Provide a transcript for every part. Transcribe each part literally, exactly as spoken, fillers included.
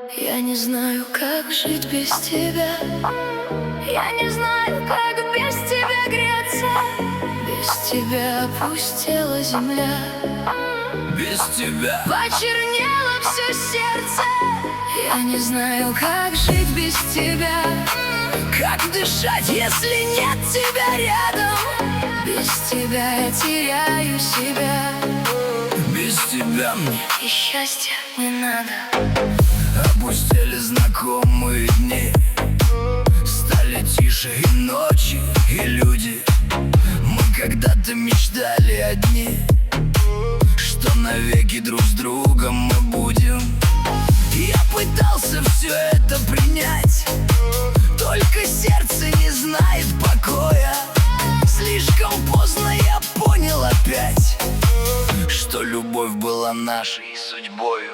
Я не знаю, как жить без тебя. Я не знаю, как без тебя греться. Без тебя опустела земля. Без тебя почернело все сердце. Я не знаю, как жить без тебя. как дышать, если нет тебя рядом? Без тебя я теряю себя. Без тебя мне и счастья не надо. Опустили знакомые дни, стали тише и ночи, и люди. Мы когда-то мечтали одни, что навеки друг с другом мы будем. Я пытался все это принять, только сердце не знает покоя. Слишком поздно я понял опять, что любовь была нашей судьбою.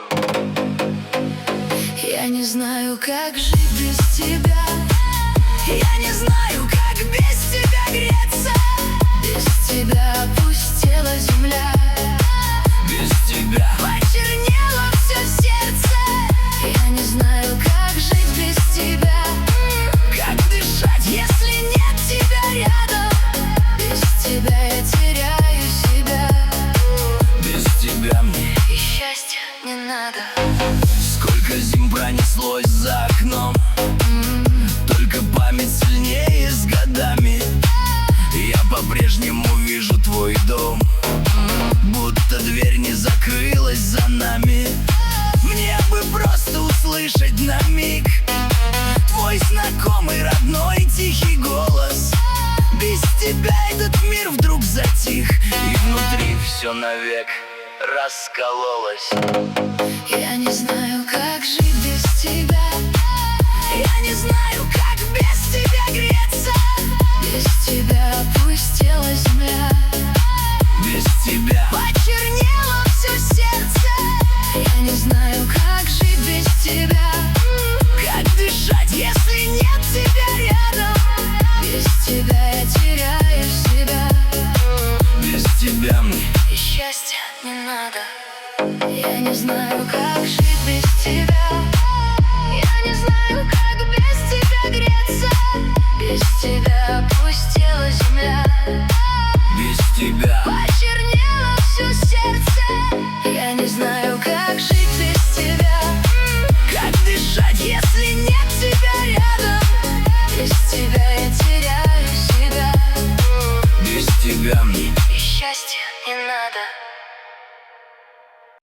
Я не знаю, как жить без тебя. Я не знаю, как без тебя греться. Без тебя опустела земля. Без тебя почернело все сердце. Я не знаю, как жить без тебя. как дышать, если нет тебя рядом? Без тебя я теряю себя. Без тебя мне и счастья не надо. Сколько зим пронеслось за окном, только память сильнее с годами. Я по-прежнему вижу твой дом, будто дверь не закрылась за нами. Мне бы просто услышать на миг твой знакомый, родной, тихий голос. Без тебя этот мир вдруг затих, и внутри все навек раскололось. Я не знаю, как жить без тебя. Я не знаю, как без тебя греться. Без тебя опустела земля. Без тебя почернело все сердце. Я не знаю, как жить без тебя. как дышать, если нет тебя рядом? Без тебя я теряю себя. Без тебя мне и счастья не надо. Я не знаю, как жить без тебя. Я не знаю, как без тебя греться. Без тебя опустела земля. без тебя